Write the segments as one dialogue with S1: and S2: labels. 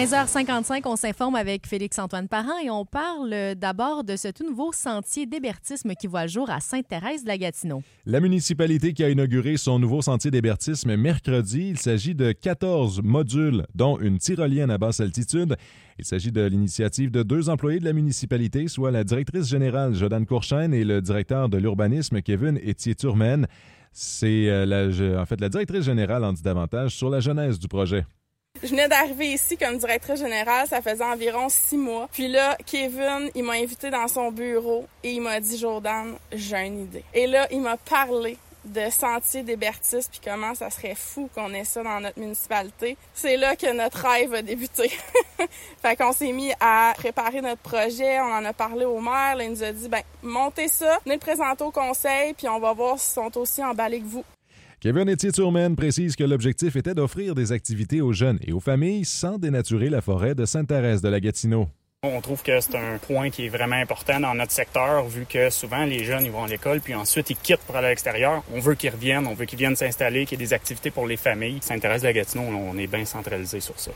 S1: 15h55, on s'informe avec Félix-Antoine Parent et on parle d'abord de ce tout nouveau sentier d'hébertisme qui voit le jour à Sainte-Thérèse-de-la-Gatineau.
S2: La municipalité qui a inauguré son nouveau sentier d'hébertisme mercredi, il s'agit de 14 modules, dont une tyrolienne à basse altitude. Il s'agit de l'initiative de 2 employés de la municipalité, soit la directrice générale Jodane Courchaine et le directeur de l'urbanisme Kevin Etier-Turmen. C'est la directrice générale en dit davantage sur la genèse du projet.
S3: Je venais d'arriver ici comme directrice générale, ça faisait environ 6 mois. Puis là, Kevin, il m'a invité dans son bureau et il m'a dit « Jodane, j'ai une idée ». Et là, il m'a parlé de sentier d'hébertisme puis comment ça serait fou qu'on ait ça dans notre municipalité. C'est là que notre rêve a débuté. Fait qu'on s'est mis à préparer notre projet, on en a parlé au maire, là, il nous a dit « montez ça, venez le présenter au conseil puis on va voir s'ils sont aussi emballés que vous ».
S2: Kevin Etier-Turmen précise que l'objectif était d'offrir des activités aux jeunes et aux familles sans dénaturer la forêt de Sainte-Thérèse-de-la-Gatineau.
S4: On trouve que c'est un point qui est vraiment important dans notre secteur, vu que souvent les jeunes ils vont à l'école, puis ensuite ils quittent pour aller à l'extérieur. On veut qu'ils reviennent, on veut qu'ils viennent s'installer, qu'il y ait des activités pour les familles. Sainte-Thérèse-de-la-Gatineau, on est bien centralisé sur ça.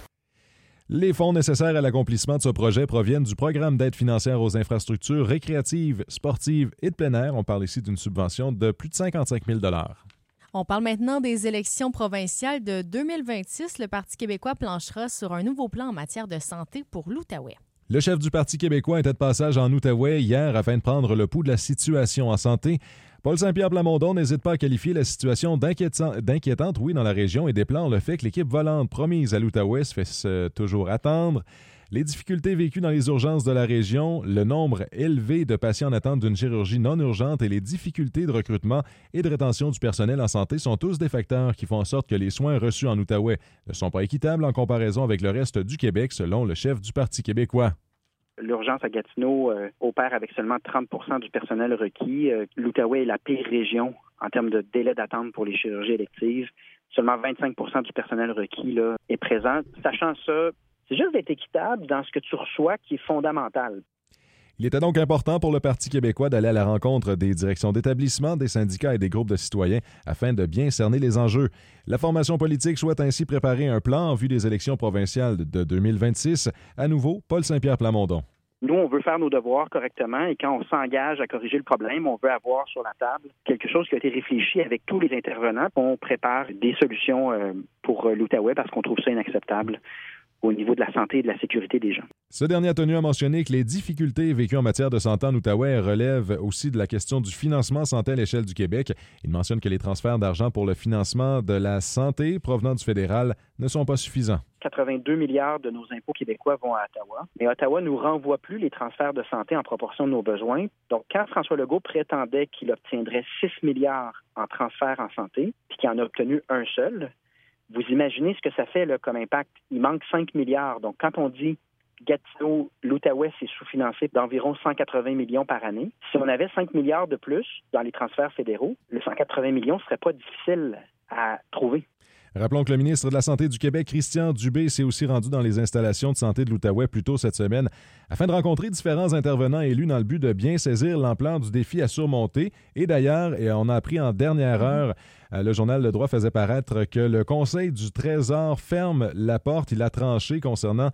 S2: Les fonds nécessaires à l'accomplissement de ce projet proviennent du programme d'aide financière aux infrastructures récréatives, sportives et de plein air. On parle ici d'une subvention de plus de 55 000 $.
S1: On parle maintenant des élections provinciales de 2026. Le Parti québécois planchera sur un nouveau plan en matière de santé pour l'Outaouais.
S2: Le chef du Parti québécois était de passage en Outaouais hier afin de prendre le pouls de la situation en santé. Paul Saint-Pierre Plamondon n'hésite pas à qualifier la situation d'inquiétante dans la région et déplore le fait que l'équipe volante promise à l'Outaouais se fait toujours attendre. Les difficultés vécues dans les urgences de la région, le nombre élevé de patients en attente d'une chirurgie non urgente et les difficultés de recrutement et de rétention du personnel en santé sont tous des facteurs qui font en sorte que les soins reçus en Outaouais ne sont pas équitables en comparaison avec le reste du Québec, selon le chef du Parti québécois.
S5: L'urgence à Gatineau opère avec seulement 30 % du personnel requis. L'Outaouais est la pire région en termes de délai d'attente pour les chirurgies électives. Seulement 25 % du personnel requis là, est présent. Sachant ça, c'est juste d'être équitable dans ce que tu reçois qui est fondamental.
S2: Il était donc important pour le Parti québécois d'aller à la rencontre des directions d'établissement, des syndicats et des groupes de citoyens afin de bien cerner les enjeux. La formation politique souhaite ainsi préparer un plan en vue des élections provinciales de 2026. À nouveau, Paul Saint-Pierre Plamondon.
S5: Nous, on veut faire nos devoirs correctement et quand on s'engage à corriger le problème, on veut avoir sur la table quelque chose qui a été réfléchi avec tous les intervenants. On prépare des solutions pour l'Outaouais parce qu'on trouve ça inacceptable au niveau de la santé et de la sécurité des gens.
S2: Ce dernier a tenu à mentionner que les difficultés vécues en matière de santé en Outaouais relèvent aussi de la question du financement santé à l'échelle du Québec. Il mentionne que les transferts d'argent pour le financement de la santé provenant du fédéral ne sont pas suffisants.
S5: 82 milliards de nos impôts québécois vont à Ottawa. Mais Ottawa ne nous renvoie plus les transferts de santé en proportion de nos besoins. Donc, quand François Legault prétendait qu'il obtiendrait 6 milliards en transferts en santé, puis qu'il en a obtenu un seul, vous imaginez ce que ça fait là, comme impact. Il manque 5 milliards. Donc, quand on dit Gatineau, l'Outaouais, c'est sous-financé d'environ 180 millions par année. Si on avait 5 milliards de plus dans les transferts fédéraux, le 180 millions ne serait pas difficile à trouver.
S2: Rappelons que le ministre de la Santé du Québec, Christian Dubé, s'est aussi rendu dans les installations de santé de l'Outaouais plus tôt cette semaine afin de rencontrer différents intervenants élus dans le but de bien saisir l'ampleur du défi à surmonter. Et d'ailleurs, et on a appris en dernière heure, le journal Le Droit faisait paraître que le Conseil du Trésor ferme la porte. Il a tranché concernant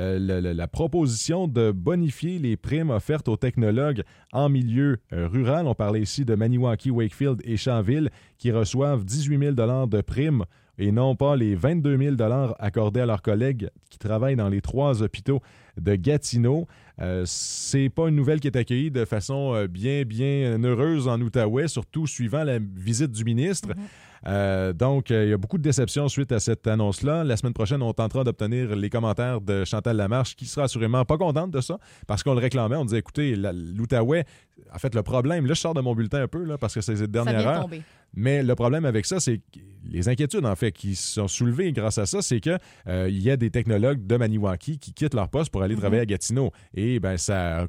S2: la proposition de bonifier les primes offertes aux technologues en milieu rural. On parlait ici de Maniwaki, Wakefield et Champville qui reçoivent 18 000 $ de primes et non pas les 22 000 $ accordés à leurs collègues qui travaillent dans les 3 hôpitaux de Gatineau. C'est pas une nouvelle qui est accueillie de façon bien heureuse en Outaouais, surtout suivant la visite du ministre. Donc, il y a beaucoup de déceptions suite à cette annonce-là. La semaine prochaine, on tentera d'obtenir les commentaires de Chantal Lamarche, qui sera assurément pas contente de ça, parce qu'on le réclamait. On disait, écoutez, l'Outaouais, en fait, le problème, là, je sors de mon bulletin un peu, là, parce que c'est cette dernière heure. Mais le problème avec ça, c'est que les inquiétudes, en fait, qui sont soulevées grâce à ça, c'est que il y a des technologues de Maniwaki qui quittent leur poste pour aller travailler à Gatineau. Et bien, ça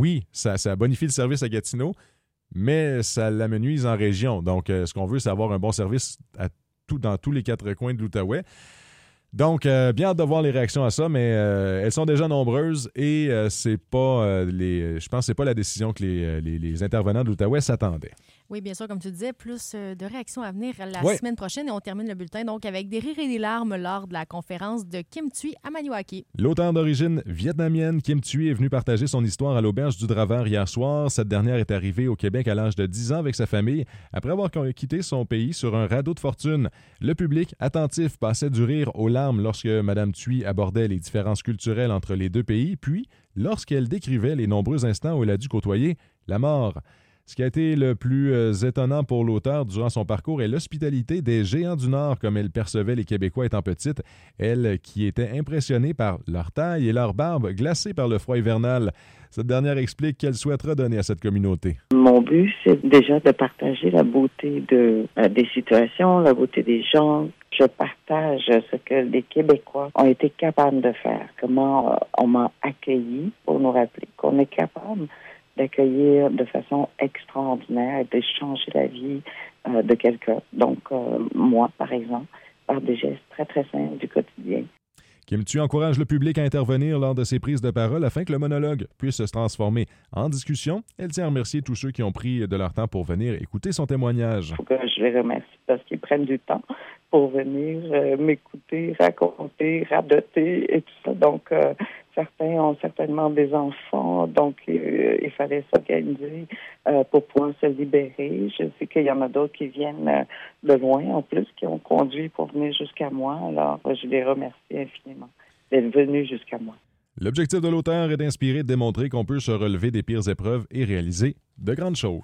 S2: bonifie le service à Gatineau, mais ça l'amenuise en région. Donc, ce qu'on veut, c'est avoir un bon service dans tous les 4 coins de l'Outaouais. Donc, bien hâte de voir les réactions à ça, mais elles sont déjà nombreuses et c'est pas je pense que c'est pas la décision que les intervenants de l'Outaouais s'attendaient.
S1: Oui, bien sûr, comme tu disais, plus de réactions à venir la
S2: Ouais.
S1: semaine prochaine et on termine le bulletin donc avec des rires et des larmes lors de la conférence de Kim Thuy à Maniwaki.
S2: L'auteur d'origine vietnamienne Kim Thuy est venu partager son histoire à l'auberge du Draveur hier soir. Cette dernière est arrivée au Québec à l'âge de 10 ans avec sa famille après avoir quitté son pays sur un radeau de fortune. Le public, attentif, passait du rire aux larmes lorsque Mme Thuy abordait les différences culturelles entre les deux pays, puis lorsqu'elle décrivait les nombreux instants où elle a dû côtoyer la mort. Ce qui a été le plus étonnant pour l'auteur durant son parcours est l'hospitalité des géants du Nord comme elle percevait les Québécois étant petite, elle qui était impressionnée par leur taille et leur barbe glacée par le froid hivernal. Cette dernière explique qu'elle souhaite redonner à cette communauté.
S6: Mon but, c'est déjà de partager la beauté des situations, la beauté des gens. Je partage ce que les Québécois ont été capables de faire, comment on m'a accueilli pour nous rappeler qu'on est capable d'accueillir de façon extraordinaire et de changer la vie de quelqu'un. Donc, moi, par exemple, par des gestes très, très simples du quotidien.
S2: Kim Thuy encourage le public à intervenir lors de ses prises de parole afin que le monologue puisse se transformer en discussion. Elle tient à remercier tous ceux qui ont pris de leur temps pour venir écouter son témoignage.
S6: Il faut que je les remercie parce qu'ils prennent du temps pour venir m'écouter, raconter, radoter et tout ça. Donc, certains ont certainement des enfants, donc il fallait s'organiser pour pouvoir se libérer. Je sais qu'il y en a d'autres qui viennent de loin, en plus, qui ont conduit pour venir jusqu'à moi. Alors, je les remercie infiniment d'être venus jusqu'à moi.
S2: L'objectif de l'auteur est d'inspirer et de démontrer qu'on peut se relever des pires épreuves et réaliser de grandes choses.